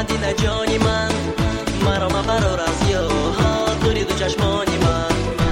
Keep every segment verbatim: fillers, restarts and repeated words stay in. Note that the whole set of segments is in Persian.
آمدی نه جانی من، مرا مبرار از یاها دوری دو چشمانی من.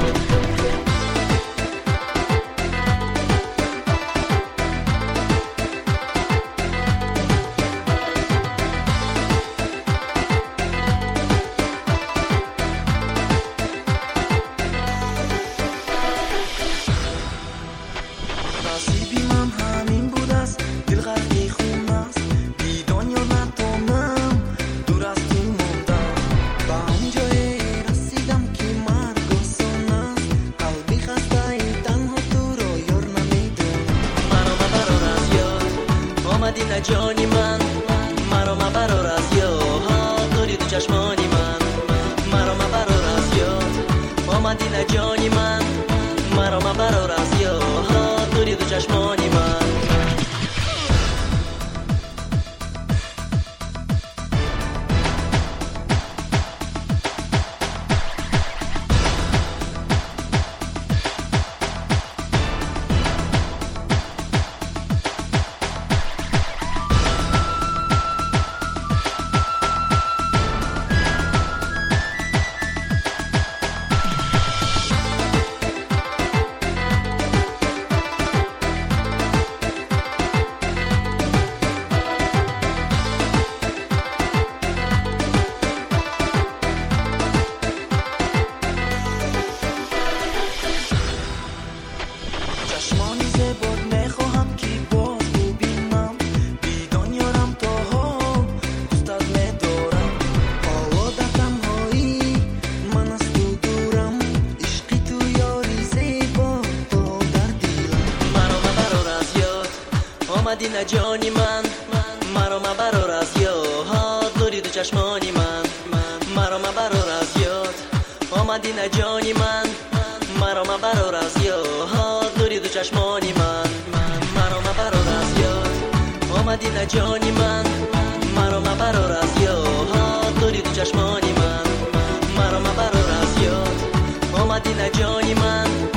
نصیبی من همین بود است، دل غرقی خون است، بی دنیا نتونم دور از تو موندم. به اون جایی رسیدم که مرگ آسان است، قلبی خسته ای تنها تو رو یار نمیدونم. مرا مبرار از یاد آمدی نه جانی من، مرا مبرار از یاد دوری دو چشمانی من. مرا مبرار از یاد آمدی نه جانی من، مرا مبرار از یاد دوری دو چشمانی من. چشمانی زباد میخواهم که باز ببینم، بی دنیارم تا ها دوستت میدارم. حالا در تنهایی من از تو دورم، عشقی تو یاری زیبا تا در دلم. مرا مبرار از یاد آمدی نه جانی من، مرا مبرار از یاد دوری دو چشمانی من. مرا مبرار از یاد آمدی نه جانی من، مرا مبرار از یاد دوری دو چشمانی من. مرا مبرار از یاد آمدی نه جانی من، مرا مبرار از یاد دوری دو چشمانی من. مرا مبرار از یاد آمدی نه جانی من.